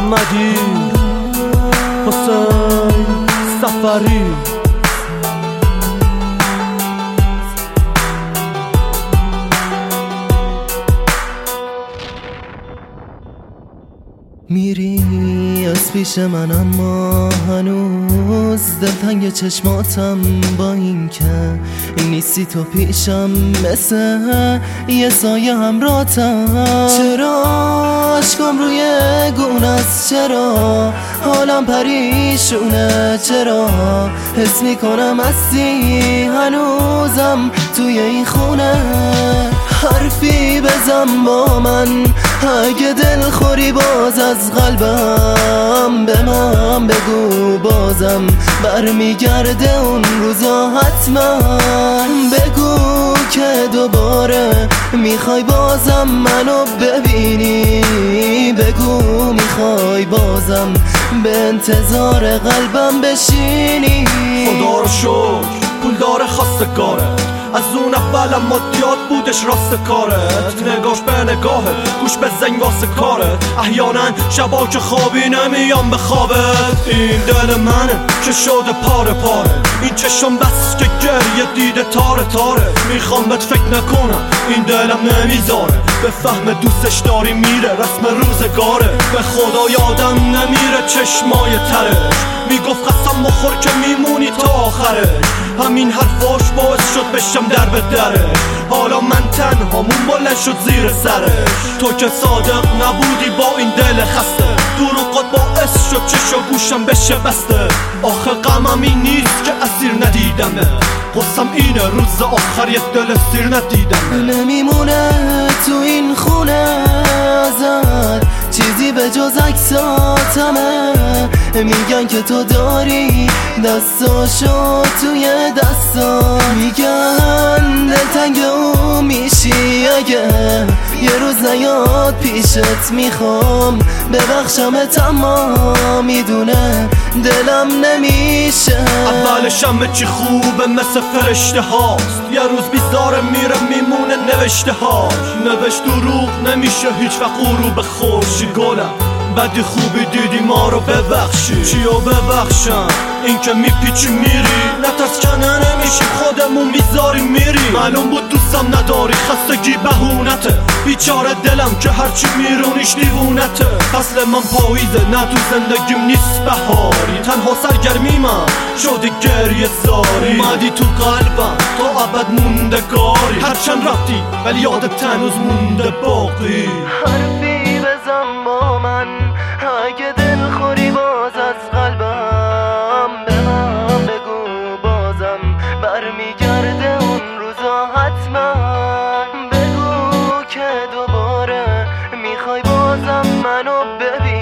محمدی، حسین سفری. میری از پیش من اما هنوز دلتنگ چشماتم، با این که نیستی تو پیشم مثل یه سایه همراهتم. چرا عشقم روی گونه است، چرا حالم پریشونه، چرا حس میکنم هستی هنوزم توی این خونه. حرفی بزن با من اگه دل خوری، باز از قلبم به من بگو، بازم برمیگرده اون روزا حتما. بگو که دوباره میخوای بازم منو ببینی، بگو میخوای بازم به انتظار قلبم بشینی. خدا رو شکر پول داره خواستگاره، از اون اولم مادیات بودش راست کارت. نگاش به نگاهت، گوش به زنگ واسه کارت. احیانا شبا که خوابی نمیام به خوابت. این دل منه که شده پاره پاره، این چشم بس که گریه دیده تاره تاره. میخوام بهت فکر نکنم، این دلم نمیذاره به فهم دوستش داری میره رسم روزگاره. به خدا یادم نمیره چشمای ترش، میگفت قسم بخور که میمونی تا آخرش. همین حرفاش باعث شد بشم در به درش، حالا من تنهامون بلند شد زیر سرش. تو که صادق نبودی با این دل خسته، دروغات باعث شد چشم گوشم بشه بسته. آخه غمم این نیست که اسیر ندیدمه، قصم اینه روز آخر یک دل سیر ندیدمه. نمیمونه تو این خونه ازت چیزی به جز عکساتمه، میگن که تو داری دستاشو توی دستا، میگن دلتنگ اون میشی اگه یه روز نیاد پیشت. میخوام ببخشمت اما میدونه دلم نمیشه. اولش همه چی خوبه مثل فرشته هاست، یه روز بیزاره میره میمونه نوشته هاش. نوشت دروغ نمیشه هیچ وقت غروب خورشید. گلم بدی خوبی دیدی ما رو ببخشی. چیو ببخشم؟ این که میپیچی میری، نترس کنه نمیشی خودمون میذاری میری. معلوم بود دوستم نداری، خستگی بهونته. بیچاره دلم که هرچی میرونیش دیوونته. فصل من پاییزه نه تو زندگیم نیست بهاری، تنها سرگرمی من شدی گریه زاری. اومدی تو قلبم تا ابد موندگاری، هرچند رفتی ولی یادت هنوز مونده باقی. حرفی بزن با من اگه دل خوری، باز از قلبم به من بگو، بازم برمیگرده اون روزا حتما. بگو که دوباره میخوای بازم منو ببین.